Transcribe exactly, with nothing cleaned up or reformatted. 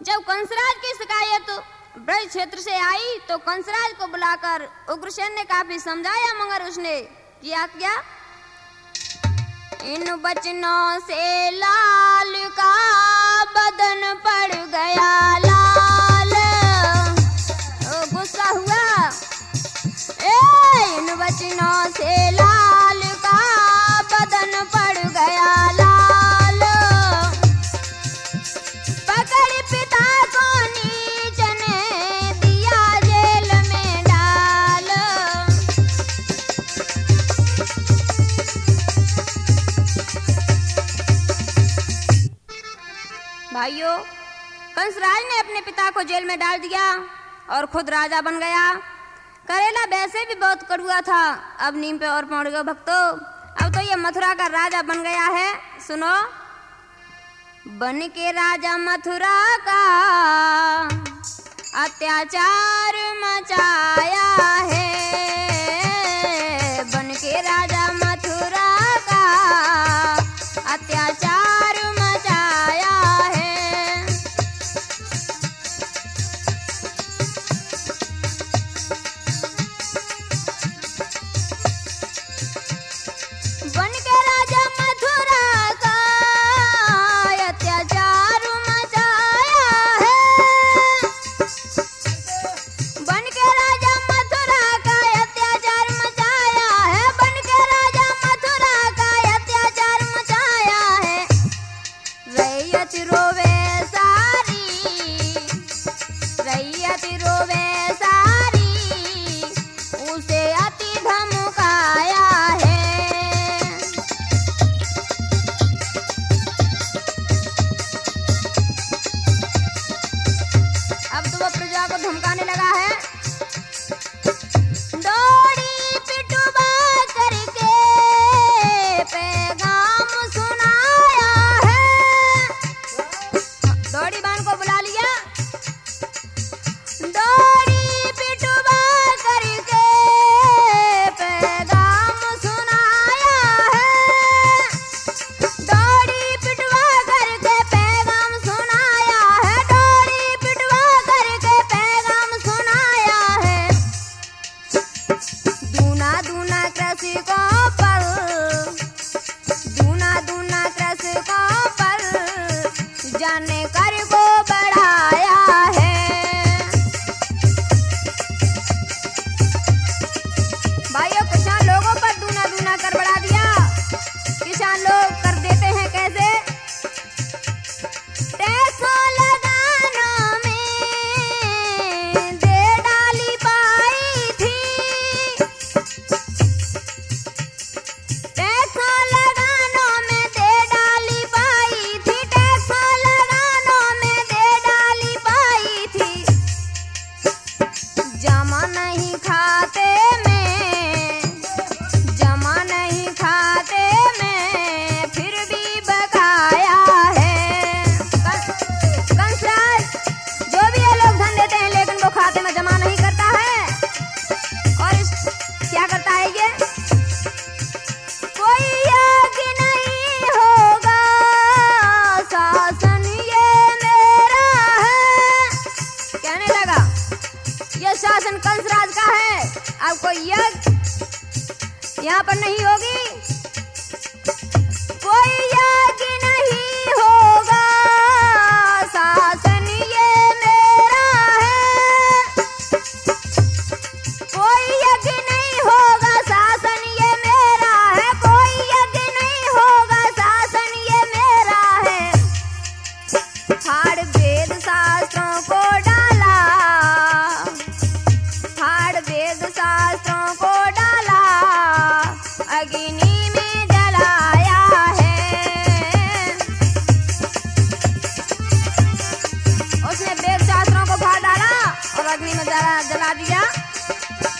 जब कंसराज की शिकायत ब्रज क्षेत्र से आई तो कंसराज को बुलाकर उग्रसेन ने काफी समझाया, मगर उसने किया क्या? इन बचनों से लाल का बदन पड़ गया लाल, गुस्सा हुआ। ए इन बचनों से लाल का बदन पड़ गया लाल, पकड़ पिता को नीच ने दिया जेल में डाल। भाइयों, कंसराज ने अपने पिता को जेल में डाल दिया और खुद राजा बन गया। करेला वैसे भी बहुत कड़वा था, अब नीम पे और पहुंच गए भक्तों। अब तो ये मथुरा का राजा बन गया है। सुनो, बन के राजा मथुरा का अत्याचार मचाया है, बन के राजा मथुरा का अत्याचार मचाया है। बन के राजा मथुरा का अत्याचार मचाया है, बन के राजा मथुरा का अत्याचार मचाया है, बन के राजा मथुरा का अत्याचार मचाया है। रैयत रोवे सारी, रैयत रोवे सारी, उसे अति धमकाया है। अब तो वो प्रजा को धमकाने लगा है। दौड़ी पिटुआ करके पैगाम सुनाया है, दौड़ी बान को बुला लिया। दौड़ी पिटुआ करके पैगाम सुनाया है, दौड़ी पिटवा करके पैगाम सुनाया है, दौड़ी पिटवा करके पैगाम सुनाया है। दूना दूना कृषकों पर, दूना दूना कृषकों पर जाने कर को बढ़ाया है। भाइयों, किसान लोगों पर दूना दूना कर बढ़ा दिया। किसान लोग कर देते हैं कैसे? टैक्सों लगानों में दे डाली पाई थी, टैक्सों लगानों में दे डाली पाई थी, टैक्सों लगानों में दे डाली पाई थी। जमा नहीं खाते में, जमा नहीं खाते में फिर भी बकाया है। कंसराज जो भी ये लोग धन देते हैं लेकिन वो खाते में जमा नहीं करता है। और इस, क्या करता है ये? कोई यज्ञ नहीं होगा, शासन ये मेरा है। कहने लगा ये शासन कंसराज का है, अब कोई यज्ञ यहाँ पर नहीं होगी, कोई यज्ञ नहीं होगा, शासन ये मेरा है, कोई यज्ञ नहीं होगा, शासन ये मेरा है, कोई यज्ञ नहीं होगा, शासन ये मेरा है। फाड़ वेद शास्त्रों को डाला, फाड़ वेद शास्त्रों को डाला, अग्नि में जलाया है। उसने वेद शास्त्रों को फाड़ डाला और अग्नि में जला जला दिया।